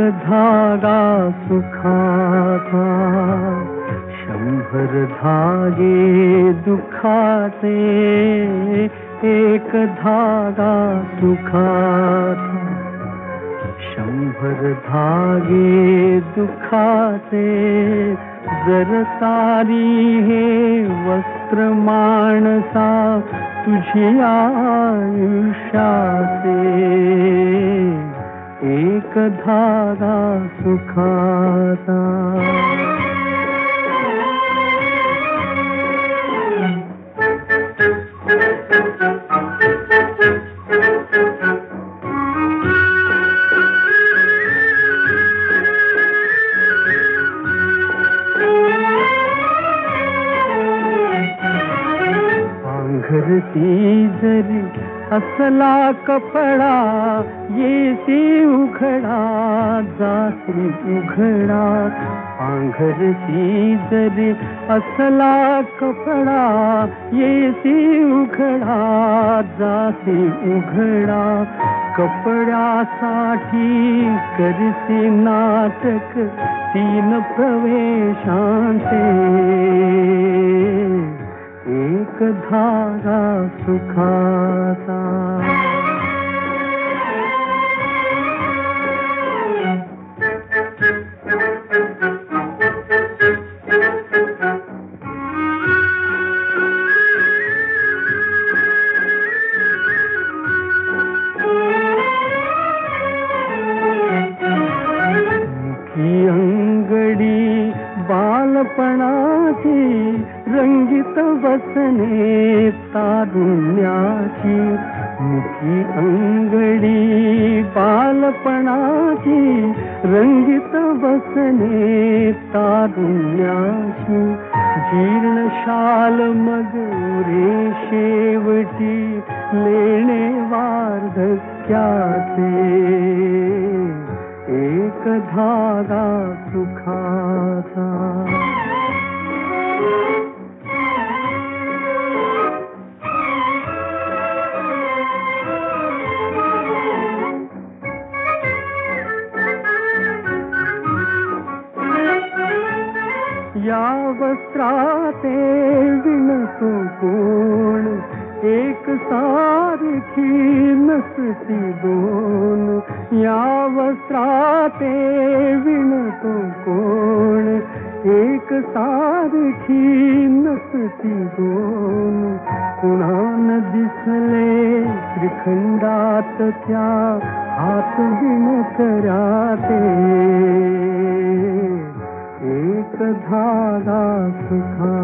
धागा सुखाचा, 100 धागे दुखाचे. एक धागा सुखाचा, 100 धागे दुखाचे. जर तारी हे वस्त्र माणसा तुझी आयुष्याचे, एक धागा सुखाचा. पांघरती जरी असला कपडा, येसी उघडा जासी उघडा. पांघरती जरी असला कपडा, येसी उघडा जासी उघडा. कपड्यासाठी करसी नाटक 3 प्रवेशांचे, एक धागा सुखाचा. मुखी अंगडी बालपणाची, रंगीत वसने तारुण्याची. मुखी अंगडी बालपणाची, रंगीत वसने तारुण्याची. जीर्ण शाल मग रे शेवटी, लेणे वार्धक्याचे. एक धागा सुखाचा. या वस्त्राते विणतो कोण, एक सारखी नसती दोन. या वस्त्राते विणतो कोण, एक सारखी नसती दोन. कुणान दिसले त्रिखंडात त्या, हात विणकऱ्याचे. एक धागा सुखा.